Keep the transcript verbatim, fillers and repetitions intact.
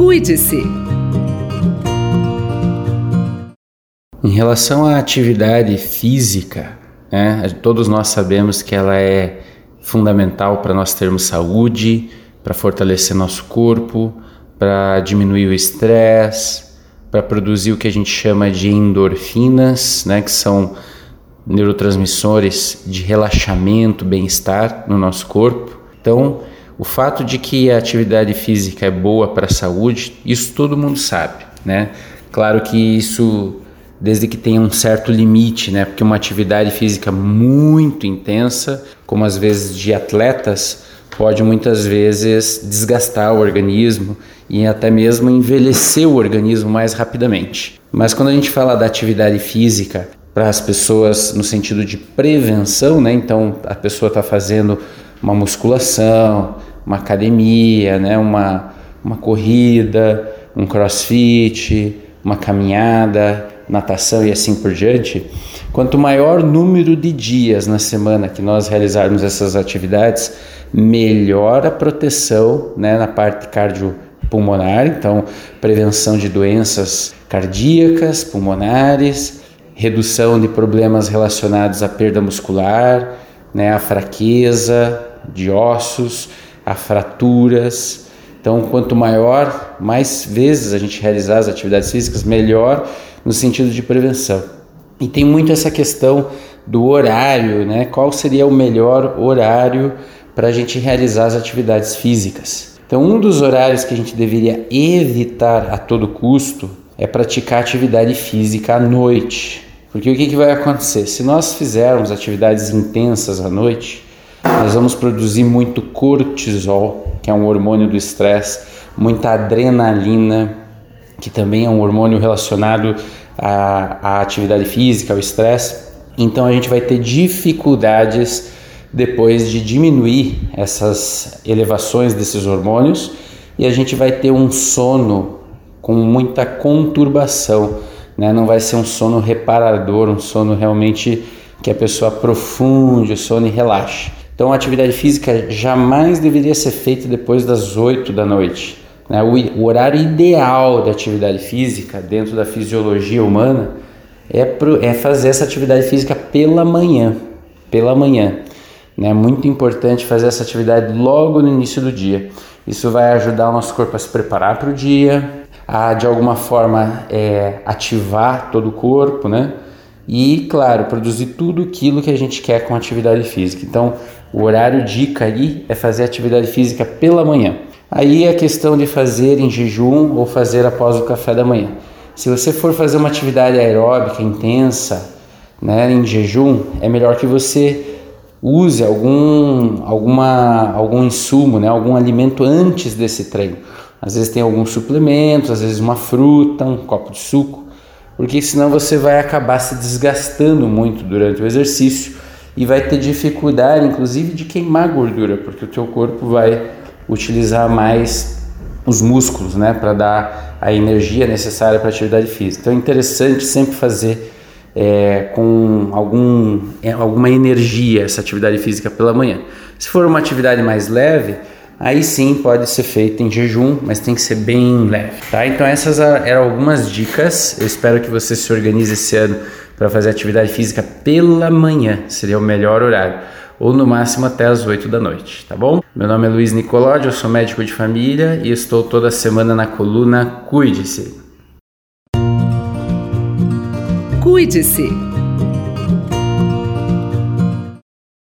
Cuide-se. Em relação à atividade física, né, todos nós sabemos que ela é fundamental para nós termos saúde, para fortalecer nosso corpo, para diminuir o estresse, para produzir o que a gente chama de endorfinas, né, que são neurotransmissores de relaxamento, bem-estar no nosso corpo. Então, o fato de que a atividade física é boa para a saúde, isso todo mundo sabe, né? Claro que isso, desde que tenha um certo limite, né? Porque uma atividade física muito intensa, como às vezes de atletas, pode muitas vezes desgastar o organismo e até mesmo envelhecer o organismo mais rapidamente. Mas quando a gente fala da atividade física para as pessoas no sentido de prevenção, né? Então a pessoa está fazendo uma musculação, uma academia, né? uma, uma corrida, um crossfit, uma caminhada, natação e assim por diante. Quanto maior número de dias na semana que nós realizarmos essas atividades, melhor a proteção, né, na parte cardiopulmonar, então prevenção de doenças cardíacas, pulmonares, redução de problemas relacionados à perda muscular, né, à fraqueza de ossos, a fraturas. Então, quanto maior, mais vezes a gente realizar as atividades físicas, melhor no sentido de prevenção. E tem muito essa questão do horário, né? Qual seria o melhor horário para a gente realizar as atividades físicas? Então, um dos horários que a gente deveria evitar a todo custo é praticar atividade física à noite. Porque o que, que vai acontecer? Se nós fizermos atividades intensas à noite, nós vamos produzir muito cortisol, que é um hormônio do estresse, muita adrenalina, que também é um hormônio relacionado à, à atividade física, ao estresse. Então a gente vai ter dificuldades depois de diminuir essas elevações desses hormônios e a gente vai ter um sono com muita conturbação, né? Não vai ser um sono reparador, um sono realmente que a pessoa aprofunde o sono e relaxe. Então a atividade física jamais deveria ser feita depois das oito da noite. Né? O, o horário ideal da atividade física dentro da fisiologia humana é, pro, é fazer essa atividade física pela manhã. Pela manhã. É muito importante fazer essa atividade logo no início do dia. Isso vai ajudar o nosso corpo a se preparar para o dia, a de alguma forma é, ativar todo o corpo, né? E, claro, produzir tudo aquilo que a gente quer com a atividade física. Então, o horário dica aí é fazer atividade física pela manhã. Aí é a questão de fazer em jejum ou fazer após o café da manhã. Se você for fazer uma atividade aeróbica intensa, né, em jejum, é melhor que você use algum, alguma, algum insumo, né, algum alimento antes desse treino. Às vezes tem alguns suplementos, às vezes uma fruta, um copo de suco, porque senão você vai acabar se desgastando muito durante o exercício e vai ter dificuldade, inclusive, de queimar gordura, porque o teu corpo vai utilizar mais os músculos, né, para dar a energia necessária para a atividade física. Então é interessante sempre fazer é, com algum, alguma energia essa atividade física pela manhã. Se for uma atividade mais leve, aí sim pode ser feita em jejum, mas tem que ser bem leve, tá? Então essas eram algumas dicas. Eu espero que você se organize esse ano para fazer atividade física pela manhã, seria o melhor horário, ou no máximo até as oito da noite, tá bom? Meu nome é Luiz Nicolodi, eu sou médico de família e estou toda semana na coluna Cuide-se. Cuide-se.